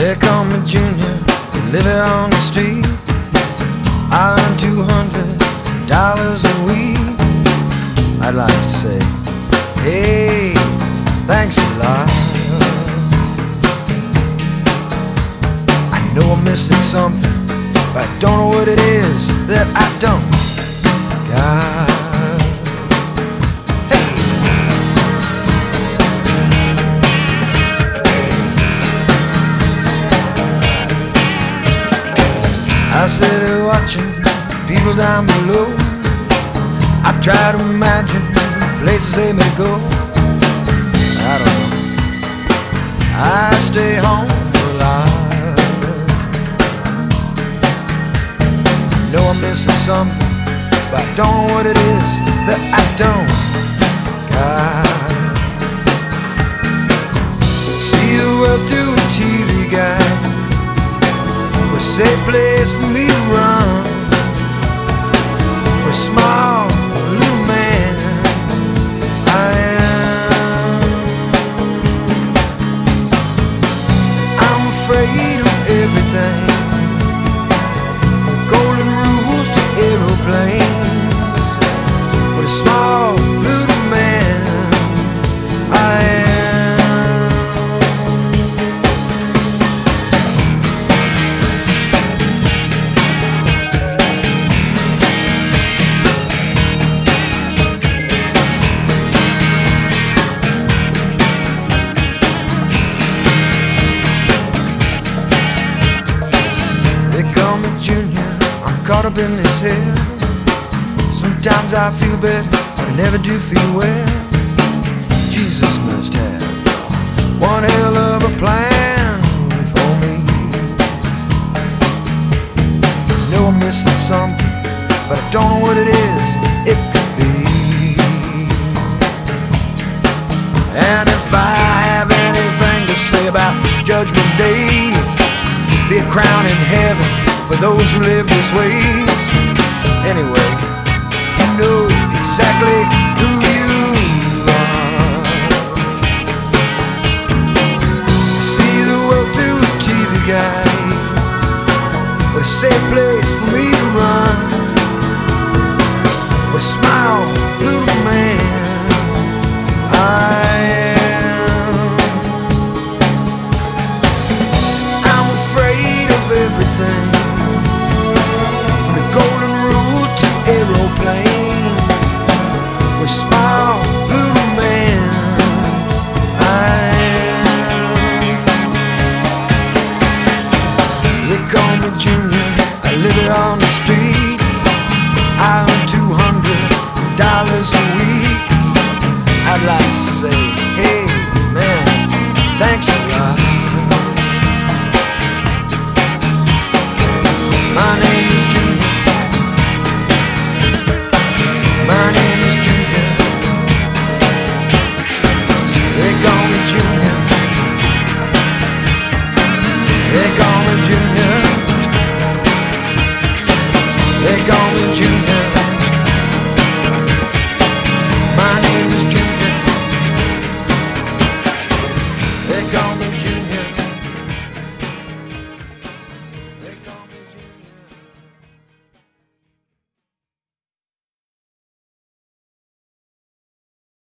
They call me Junior, living on the street. I earn $200 a week. I'd like to say, hey, thanks a lot. I know I'm missing something, but I don't know what it is that I don't got. I sit here watching people down below. I try to imagine places they may go. I don't know. I stay home a lot. I know I'm missing something, but I don't know what it is that I don't got. See the world through a TV guide. A safe place for me to run. A small little man I am. I'm afraid of everything, from golden rules to aeroplanes. With a small little man I am. Caught up in this hell. Sometimes I feel better, but I never do feel well. Jesus must have one hell of a plan for me. I know I'm missing something, but I don't know what it is. It could be. And if I have anything to say about Judgment Day, it'd be a crown in heaven for those who live this way. Anyway, you know exactly who you are. See the world through a TV guide, but a safe place